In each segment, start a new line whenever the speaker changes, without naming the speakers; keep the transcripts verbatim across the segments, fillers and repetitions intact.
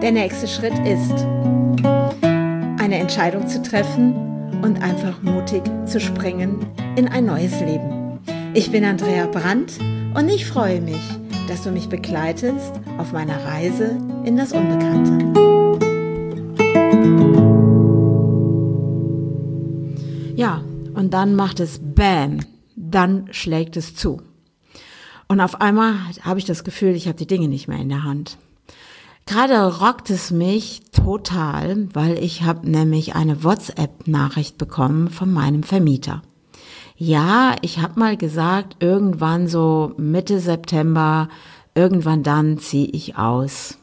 Der nächste Schritt ist, eine Entscheidung zu treffen und einfach mutig zu springen in ein neues Leben. Ich bin Andrea Brandt und ich freue mich, dass du mich begleitest auf meiner Reise in das Unbekannte. Ja, und dann macht es Bam, dann schlägt es zu. Und auf einmal habe ich das Gefühl, ich habe die Dinge nicht mehr in der Hand. Gerade rockt es mich total, weil ich habe nämlich eine WhatsApp-Nachricht bekommen von meinem Vermieter. Ja, ich habe mal gesagt, irgendwann so Mitte September, irgendwann dann ziehe ich aus.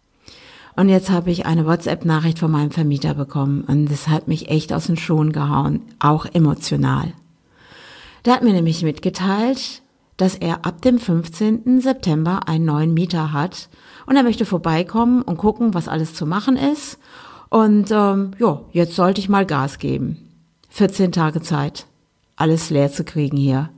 Und jetzt habe ich eine WhatsApp-Nachricht von meinem Vermieter bekommen und das hat mich echt aus den Schuhen gehauen, auch emotional. Der hat mir nämlich mitgeteilt, dass er ab dem fünfzehnten September einen neuen Mieter hat und er möchte vorbeikommen und gucken, was alles zu machen ist. Und ähm, ja, jetzt sollte ich mal Gas geben. vierzehn Tage Zeit, alles leer zu kriegen hier.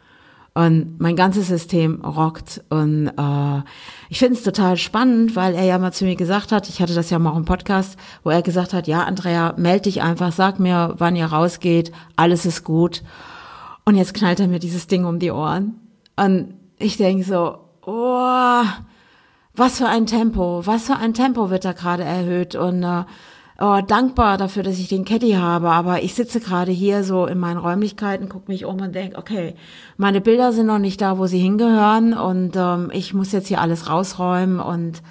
Und mein ganzes System rockt und äh, ich finde es total spannend, weil er ja mal zu mir gesagt hat, ich hatte das ja mal auch im Podcast, wo er gesagt hat, ja Andrea, meld dich einfach, sag mir, wann ihr rausgeht, alles ist gut. Und jetzt knallt er mir dieses Ding um die Ohren. Und ich denke so, oh, was für ein Tempo, was für ein Tempo wird da gerade erhöht und äh, oh, dankbar dafür, dass ich den Caddy habe, aber ich sitze gerade hier so in meinen Räumlichkeiten, gucke mich um und denke, okay, meine Bilder sind noch nicht da, wo sie hingehören und ähm, ich muss jetzt hier alles rausräumen und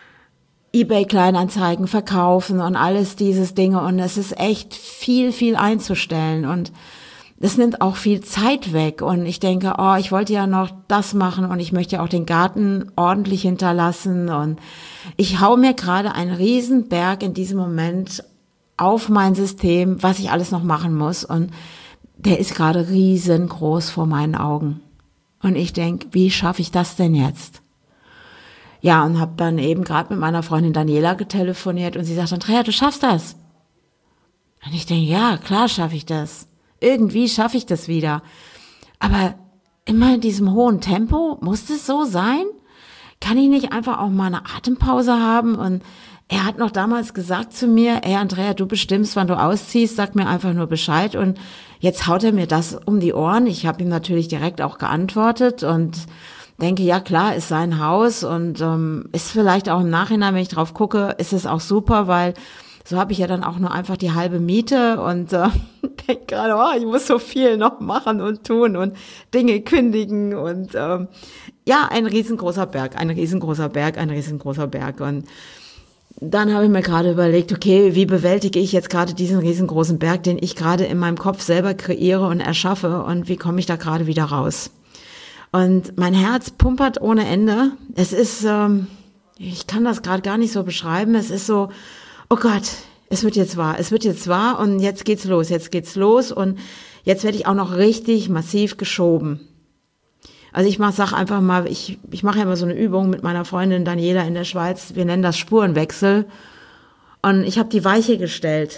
eBay-Kleinanzeigen verkaufen und alles dieses Dinge und es ist echt viel, viel einzustellen und das nimmt auch viel Zeit weg und ich denke, oh, ich wollte ja noch das machen und ich möchte ja auch den Garten ordentlich hinterlassen und ich hau mir gerade einen Riesenberg in diesem Moment auf mein System, was ich alles noch machen muss und der ist gerade riesengroß vor meinen Augen und ich denke, wie schaffe ich das denn jetzt? Ja, und habe dann eben gerade mit meiner Freundin Daniela getelefoniert und sie sagt, Andrea, du schaffst das. Und ich denke, ja, klar schaffe ich das. Irgendwie schaffe ich das wieder. Aber immer in diesem hohen Tempo, muss das so sein? Kann ich nicht einfach auch mal eine Atempause haben? Und er hat noch damals gesagt zu mir, ey Andrea, du bestimmst, wann du ausziehst, sag mir einfach nur Bescheid. Und jetzt haut er mir das um die Ohren. Ich habe ihm natürlich direkt auch geantwortet und denke, ja klar, ist sein Haus und ähm, ist vielleicht auch im Nachhinein, wenn ich drauf gucke, ist es auch super, weil so habe ich ja dann auch nur einfach die halbe Miete und äh, denke gerade, oh, ich muss so viel noch machen und tun und Dinge kündigen und ähm, ja, ein riesengroßer Berg, ein riesengroßer Berg, ein riesengroßer Berg. Und dann habe ich mir gerade überlegt, okay, wie bewältige ich jetzt gerade diesen riesengroßen Berg, den ich gerade in meinem Kopf selber kreiere und erschaffe und wie komme ich da gerade wieder raus? Und mein Herz pumpert ohne Ende. Es ist, ähm, ich kann das gerade gar nicht so beschreiben, es ist so, oh Gott, es wird jetzt wahr, es wird jetzt wahr und jetzt geht's los, jetzt geht's los und jetzt werde ich auch noch richtig massiv geschoben. Also ich mach, sag einfach mal, ich, ich mache ja immer so eine Übung mit meiner Freundin Daniela in der Schweiz, wir nennen das Spurenwechsel und ich habe die Weiche gestellt.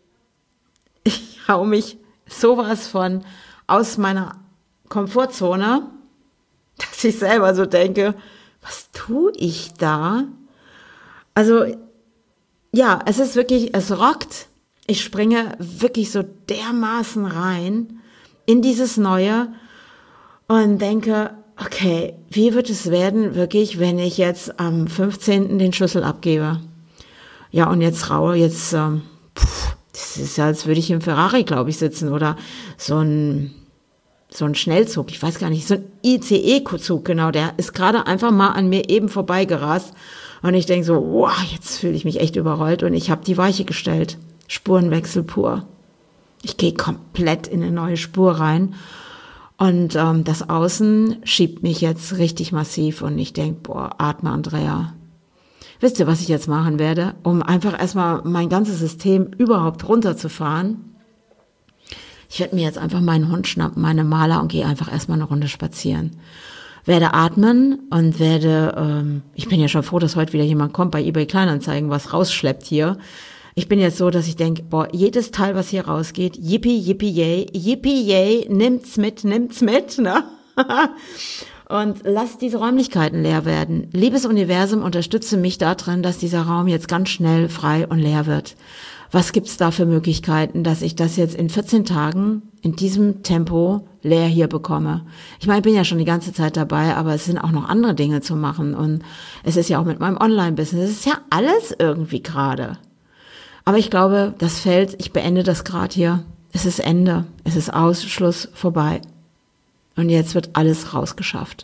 Ich hau mich sowas von aus meiner Komfortzone, dass ich selber so denke, was tue ich da? Also ja, es ist wirklich, es rockt. Ich springe wirklich so dermaßen rein in dieses Neue und denke, okay, wie wird es werden wirklich, wenn ich jetzt am fünfzehnten den Schlüssel abgebe? Ja, und jetzt raue, jetzt, ähm, pff, das ist ja, als würde ich im Ferrari, glaube ich, sitzen oder so ein, so ein Schnellzug, ich weiß gar nicht, so ein I C E-Zug, genau, der ist gerade einfach mal an mir eben vorbeigerast. Und ich denke so, wow, jetzt fühle ich mich echt überrollt und ich habe die Weiche gestellt. Spurenwechsel pur. Ich gehe komplett in eine neue Spur rein und ähm, das Außen schiebt mich jetzt richtig massiv und ich denke, boah, atme Andrea. Wisst ihr, was ich jetzt machen werde, um einfach erstmal mein ganzes System überhaupt runterzufahren? Ich werde mir jetzt einfach meinen Hund schnappen, meine Maler und gehe einfach erstmal eine Runde spazieren. Werde atmen und werde, ähm, ich bin ja schon froh, dass heute wieder jemand kommt bei eBay Kleinanzeigen, was rausschleppt hier. Ich bin jetzt so, dass ich denke, boah, jedes Teil, was hier rausgeht, yippie, yippie, yay, yippie, yay, nimmt's mit, nimmt's mit, ne? Und lass diese Räumlichkeiten leer werden. Liebes Universum, unterstütze mich darin, dass dieser Raum jetzt ganz schnell frei und leer wird. Was gibt's da für Möglichkeiten, dass ich das jetzt in vierzehn Tagen in diesem Tempo leer hier bekomme? Ich meine, ich bin ja schon die ganze Zeit dabei, aber es sind auch noch andere Dinge zu machen. Und es ist ja auch mit meinem Online-Business. Es ist ja alles irgendwie gerade. Aber ich glaube, das Feld, ich beende das gerade hier. Es ist Ende. Es ist aus, Schluss, vorbei. Und jetzt wird alles rausgeschafft.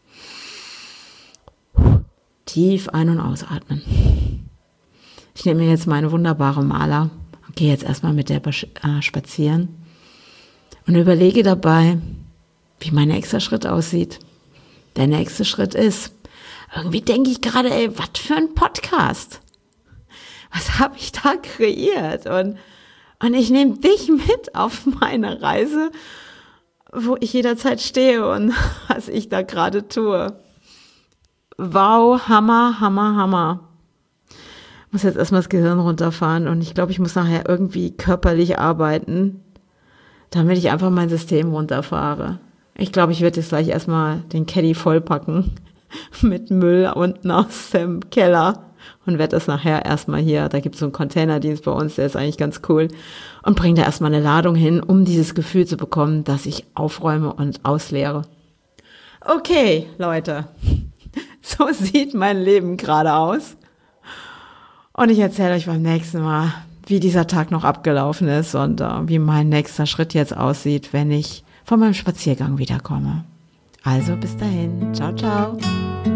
Tief ein- und ausatmen. Ich nehme mir jetzt meine wunderbare Maler und gehe jetzt erstmal mit der äh, spazieren und überlege dabei, wie mein nächster Schritt aussieht. Der nächste Schritt ist, irgendwie denke ich gerade, ey, was für ein Podcast. Was habe ich da kreiert? Und, und ich nehme dich mit auf meine Reise, wo ich jederzeit stehe und was ich da gerade tue. Wow, Hammer, Hammer, Hammer. Ich muss jetzt erstmal das Gehirn runterfahren und ich glaube, ich muss nachher irgendwie körperlich arbeiten, damit ich einfach mein System runterfahre. Ich glaube, ich werde jetzt gleich erstmal den Caddy vollpacken mit Müll unten aus dem Keller und werde das nachher erstmal hier, da gibt es so einen Containerdienst bei uns, der ist eigentlich ganz cool, und bringe da erstmal eine Ladung hin, um dieses Gefühl zu bekommen, dass ich aufräume und ausleere. Okay, Leute, so sieht mein Leben gerade aus. Und ich erzähle euch beim nächsten Mal, wie dieser Tag noch abgelaufen ist und uh, wie mein nächster Schritt jetzt aussieht, wenn ich von meinem Spaziergang wiederkomme. Also bis dahin. Ciao, ciao.